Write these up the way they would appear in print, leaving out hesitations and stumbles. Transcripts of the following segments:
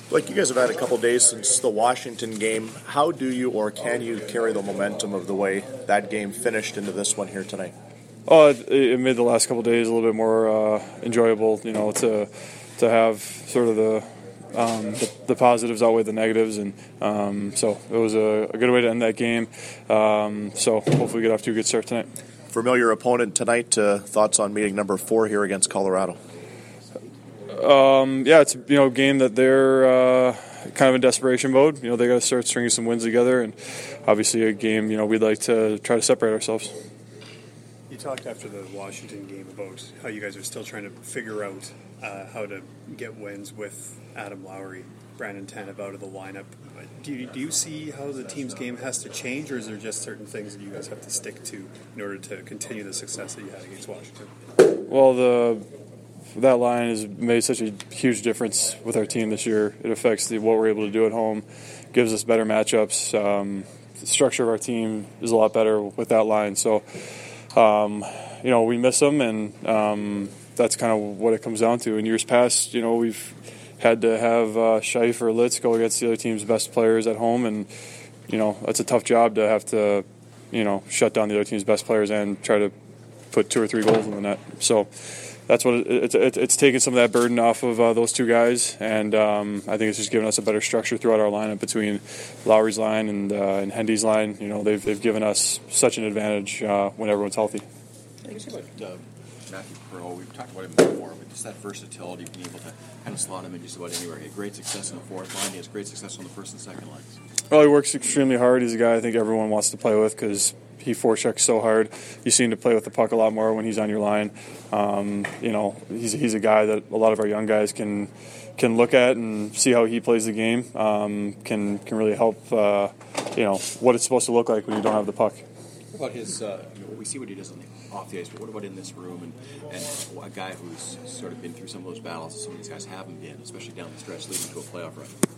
Like, you guys have had a couple days since the Washington game. How do you or can you carry the momentum of the way that game finished into this one here tonight? Oh, it made the last couple days a little bit more enjoyable. You know, to have sort of the positives outweigh the negatives, and so it was a good way to end that game. So hopefully we get off to a good start tonight. Familiar opponent tonight. Thoughts on meeting number 4 here against Colorado? Yeah, it's a game that they're kind of in desperation mode. You know, they got to start stringing some wins together, and obviously a game we'd like to try to separate ourselves. You talked after the Washington game about how you guys are still trying to figure out how to get wins with Adam Lowry, Brandon Tanev out of the lineup. Do you see how the team's game has to change, or is there just certain things that you guys have to stick to in order to continue the success that you had against Washington? Well, that line has made such a huge difference with our team this year. It affects what we're able to do at home, gives us better matchups. The structure of our team is a lot better with that line. So, we miss them, and that's kind of what it comes down to. In years past, we've had to have Scheif or Litz go against the other team's best players at home, and, that's a tough job to have to, shut down the other team's best players and try to put 2 or 3 goals in the net. So that's what it's taken some of that burden off of those two guys, and I think it's just given us a better structure throughout our lineup between Lowry's line and Hendy's line. They've given us such an advantage when everyone's healthy. About Matthew Pearl, we've talked about him before, but just that versatility, being able to kind of slot him in just about anywhere. He had great success in the fourth line. He has great success on the first and second lines. Well, he works extremely hard. He's a guy I think everyone wants to play with because he forechecks so hard. You see him to play with the puck a lot more when he's on your line. He's a guy that a lot of our young guys can look at and see how he plays the game. Can really help. What it's supposed to look like when you don't have the puck. What about his? We see what he does off the ice, but what about in this room and a guy who's sort of been through some of those battles that some of these guys haven't been, especially down the stretch leading to a playoff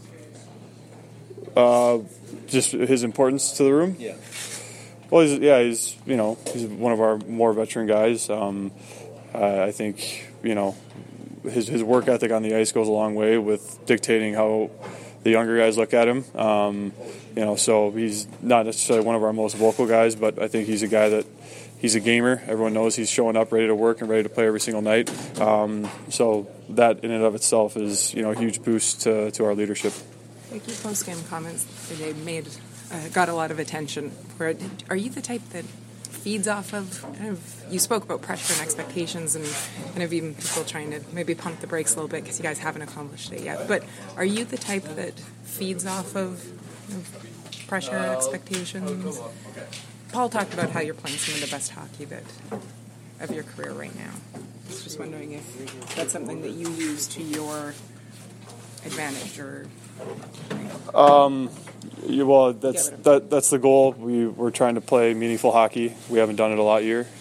run? Just his importance to the room. Yeah. Well, he's one of our more veteran guys. I think his work ethic on the ice goes a long way with dictating how the younger guys look at him. So he's not necessarily one of our most vocal guys, but I think he's a guy that he's a gamer. Everyone knows he's showing up ready to work and ready to play every single night. So that in and of itself is a huge boost to our leadership. Like your post-game comments today got a lot of attention. Are you the type that feeds off of you spoke about pressure and expectations and kind of even people trying to maybe pump the brakes a little bit because you guys haven't accomplished it yet, but are you the type that feeds off of pressure, expectations? Paul talked about how you're playing some of the best hockey of your career right now. I was just wondering if that's something that you use to your advantage or... That's the goal. We're trying to play meaningful hockey. We haven't done it a lot here.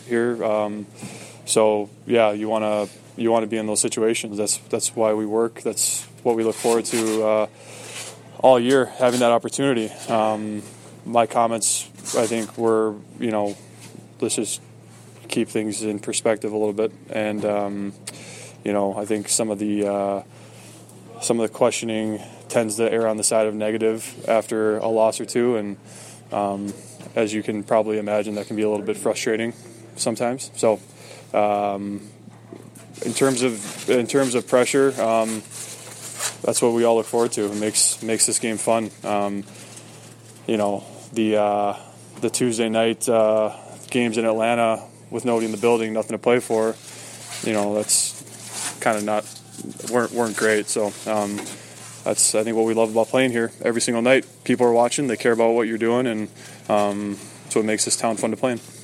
You want to be in those situations. That's why we work. That's what we look forward to all year, having that opportunity. My comments, I think, were let's just keep things in perspective a little bit, and I think some of the questioning tends to err on the side of negative after a loss or two, and as you can probably imagine, that can be a little bit frustrating sometimes. So, in terms of pressure, that's what we all look forward to. It makes this game fun. The Tuesday night games in Atlanta with nobody in the building, nothing to play for. That's kind of weren't great. So. That's, I think, what we love about playing here every single night. People are watching, they care about what you're doing, and it's what makes this town fun to play in.